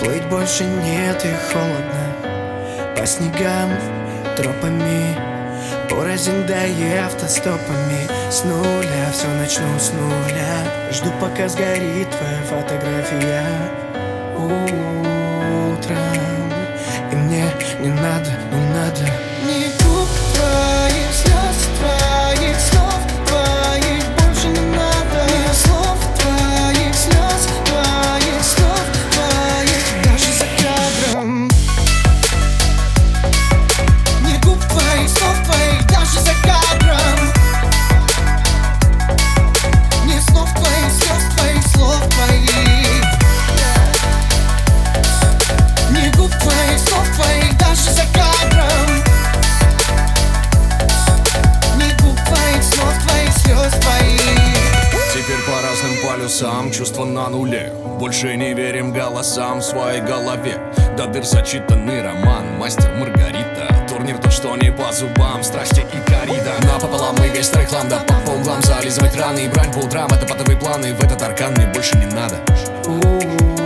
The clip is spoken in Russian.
Плыть больше нет и холодно. По снегам, тропами, порознь да и автостопами. С нуля все начну с нуля. Жду, пока сгорит твоя фотография утром. И мне не надо, не надо ни губ твоих, слез твоих, слов твоих больше не надо. Ни слов твоих, слез твоих, слов твоих даже за кадром. Ни губ твоих, слов твоих даже за кадром. Ни слов твоих, слез твоих, слов твоих. Ни губ твоих, слов твоих даже за кадром. Ни губ твоих, слов твоих, слез твоих. Теперь по разным полюсам, чувства на нуле. Больше не верим голосам в своей голове. До дыр зачитанный роман, мастер Маргарита. Турнир тот, что не по зубам, страсти и коррида. Напополам и весь трек лам, да по углам зализывать раны. И брать по утрам, это потовые планы. В этот аркан мне больше не надо.